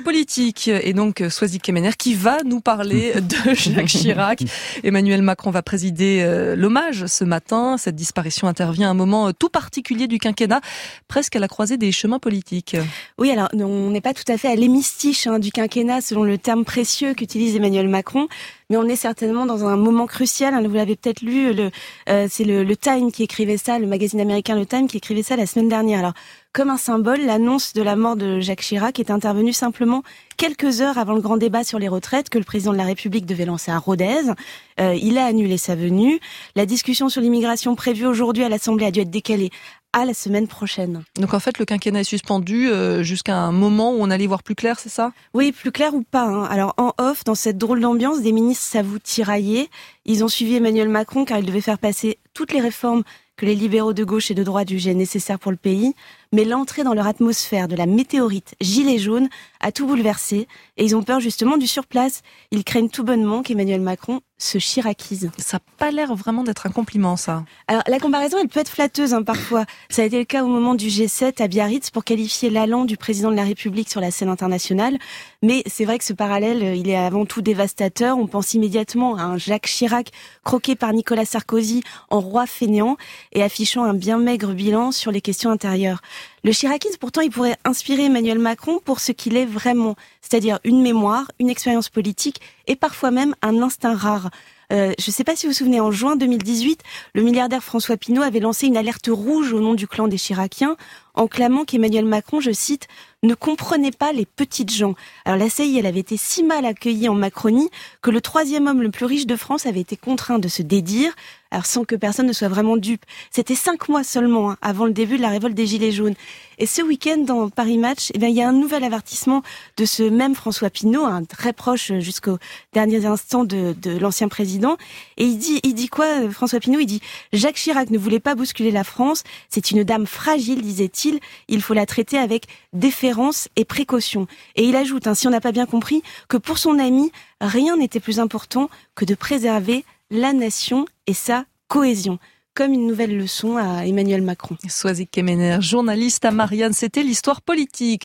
politique. Et donc, Soisy Kemener qui va nous parler de Jacques Chirac. Emmanuel Macron va présider l'hommage ce matin. Cette disparition intervient à un moment tout particulier du quinquennat, presque à la croisée des chemins politiques. Oui, alors, on n'est pas tout à fait à l'hémistiche du quinquennat, selon le terme précieux qu'utilise Emmanuel Macron. Mais on est certainement dans un moment crucial. Vous l'avez peut-être lu, c'est le Time qui écrivait ça, le magazine américain Le Time qui écrivait ça la semaine dernière. Alors, comme un symbole, l'annonce de la mort de Jacques Chirac est intervenue simplement quelques heures avant le grand débat sur les retraites que le président de la République devait lancer à Rodez. Il a annulé sa venue. La discussion sur l'immigration prévue aujourd'hui à l'Assemblée a dû être décalée à la semaine prochaine. Donc en fait, le quinquennat est suspendu jusqu'à un moment où on allait voir plus clair, c'est ça ? Oui, plus clair ou pas. Alors en off, dans cette drôle d'ambiance, des ministres s'avouent tiraillés. Ils ont suivi Emmanuel Macron car il devait faire passer toutes les réformes que les libéraux de gauche et de droite jugeaient nécessaires pour le pays. Mais l'entrée dans leur atmosphère de la météorite gilet jaune a tout bouleversé. Et ils ont peur justement du surplace. Ils craignent tout bonnement qu'Emmanuel Macron se chiraquise. Ça n'a pas l'air vraiment d'être un compliment, ça. Alors, la comparaison, elle peut être flatteuse parfois. Ça a été le cas au moment du G7 à Biarritz pour qualifier l'allant du président de la République sur la scène internationale. Mais c'est vrai que ce parallèle, il est avant tout dévastateur. On pense immédiatement à un Jacques Chirac croqué par Nicolas Sarkozy en roi fainéant et affichant un bien maigre bilan sur les questions intérieures. Le chiracisme, pourtant, il pourrait inspirer Emmanuel Macron pour ce qu'il est vraiment, c'est-à-dire une mémoire, une expérience politique et parfois même un instinct rare. Je ne sais pas si vous vous souvenez, en juin 2018, le milliardaire François Pinault avait lancé une alerte rouge au nom du clan des Chiraciens en clamant qu'Emmanuel Macron, je cite, ne comprenait pas les petites gens. Alors la CI, elle avait été si mal accueillie en Macronie que le troisième homme le plus riche de France avait été contraint de se dédire, alors sans que personne ne soit vraiment dupe. C'était 5 mois seulement avant le début de la révolte des Gilets jaunes. Et ce week-end, dans Paris Match, il y a un nouvel avertissement de ce même François Pinault, très proche jusqu'aux derniers instants de l'ancien président. Et il dit quoi, François Pinault? Il dit « Jacques Chirac ne voulait pas bousculer la France, c'est une dame fragile, disait-il, il faut la traiter avec déférence et précaution. » Et il ajoute, si on n'a pas bien compris, que pour son ami, rien n'était plus important que de préserver la nation et sa cohésion. Comme une nouvelle leçon à Emmanuel Macron. Soisy Kemener, journaliste à Marianne, c'était l'histoire politique.